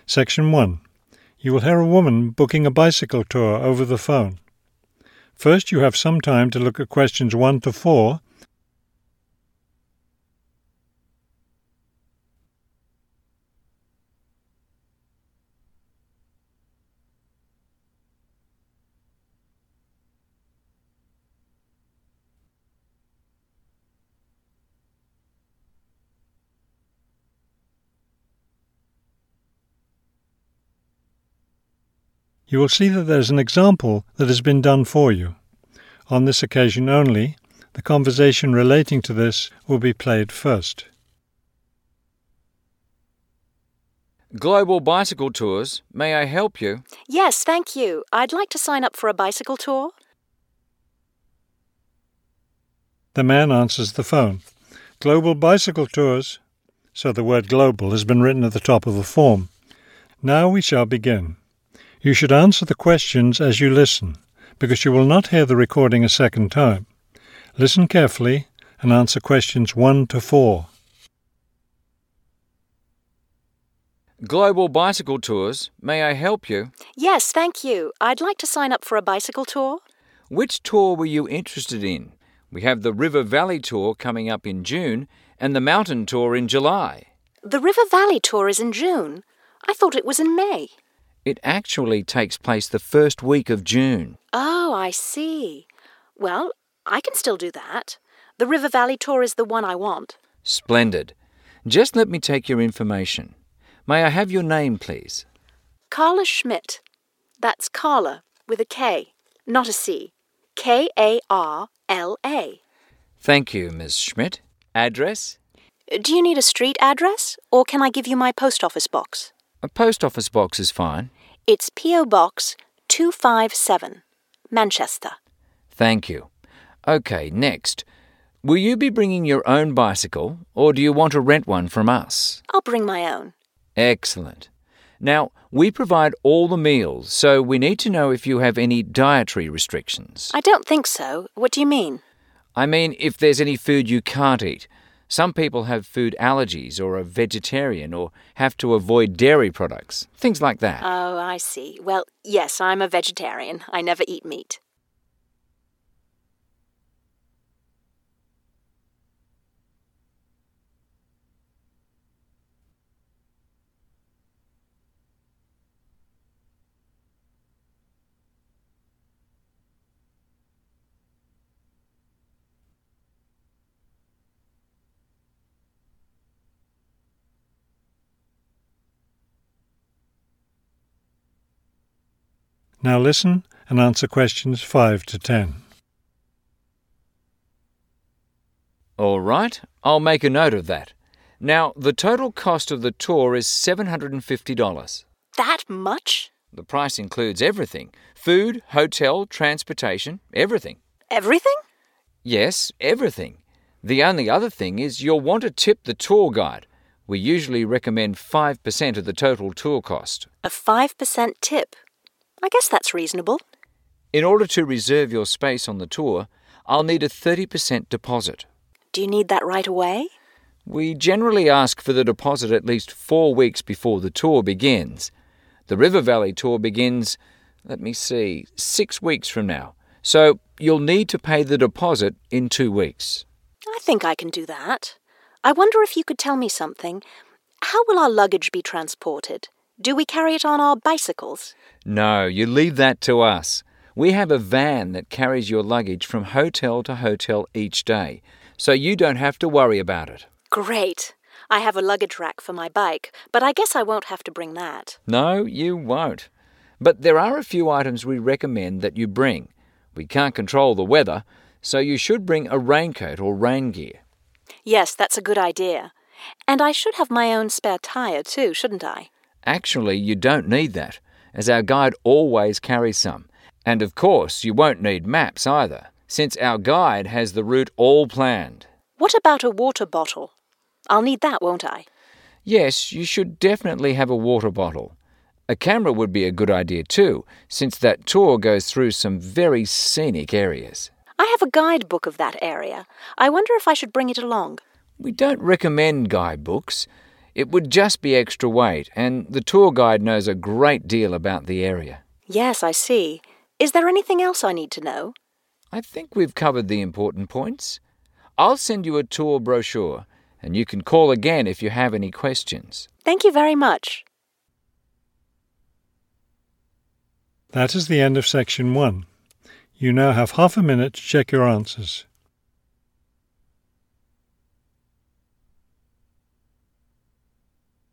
Section 1. You will hear a woman booking a bicycle tour over the phone. First, you have some time to look at questions 1 to 4. You will see that there is an example that has been done for you. On this occasion only, the conversation relating to this will be played first. Global Bicycle Tours, may I help you? Yes, thank you. I'd like to sign up for a bicycle tour. The man answers the phone. Global Bicycle Tours. So the word global has been written at the top of the form. Now we shall begin. You should answer the questions as you listen, because you will not hear the recording a second time. Listen carefully and answer questions 1 to 4. Global Bicycle Tours, may I help you? Yes, thank you. I'd like to sign up for a bicycle tour. Which tour were you interested in? We have the River Valley Tour coming up in June and the Mountain Tour in July. The River Valley tour is in June. I thought it was in May. It actually takes place the first week of June. Oh, I see. Well, I can still do that. The River Valley tour is the one I want. Splendid. Just let me take your information. May I have your name, please? Carla Schmidt. That's Carla with a K, not a C. Karla. Thank you, Ms. Schmidt. Address? Do you need a street address, or can I give you my post office box? A post office box is fine. It's P.O. Box 257, Manchester. Thank you. OK, next. Will you be bringing your own bicycle, or do you want to rent one from us? I'll bring my own. Excellent. Now, we provide all the meals, so we need to know if you have any dietary restrictions. I don't think so. What do you mean? I mean, if there's any food you can't eat. Some people have food allergies or are vegetarian or have to avoid dairy products, things like that. Oh, I see. Well, yes, I'm a vegetarian. I never eat meat. Now listen and answer questions 5 to 10. All right, I'll make a note of that. Now, the total cost of the tour is $750. That much? The price includes everything. Food, hotel, transportation, everything. Everything? Yes, everything. The only other thing is you'll want to tip the tour guide. We usually recommend 5% of the total tour cost. A 5% tip. I guess that's reasonable. In order to reserve your space on the tour, I'll need a 30% deposit. Do you need that right away? We generally ask for the deposit at least 4 weeks before the tour begins. The River Valley tour begins, 6 weeks from now. So you'll need to pay the deposit in 2 weeks. I think I can do that. I wonder if you could tell me something. How will our luggage be transported? Do we carry it on our bicycles? No, you leave that to us. We have a van that carries your luggage from hotel to hotel each day, so you don't have to worry about it. Great. I have a luggage rack for my bike, but I guess I won't have to bring that. No, you won't. But there are a few items we recommend that you bring. We can't control the weather, so you should bring a raincoat or rain gear. Yes, that's a good idea. And I should have my own spare tire too, shouldn't I? Actually, you don't need that, as our guide always carries some. And of course, you won't need maps either, since our guide has the route all planned. What about a water bottle? I'll need that, won't I? Yes, you should definitely have a water bottle. A camera would be a good idea too, since that tour goes through some very scenic areas. I have a guidebook of that area. I wonder if I should bring it along. We don't recommend guidebooks. It would just be extra weight, and the tour guide knows a great deal about the area. Yes, I see. Is there anything else I need to know? I think we've covered the important points. I'll send you a tour brochure, and you can call again if you have any questions. Thank you very much. That is the end of section 1. You now have half a minute to check your answers.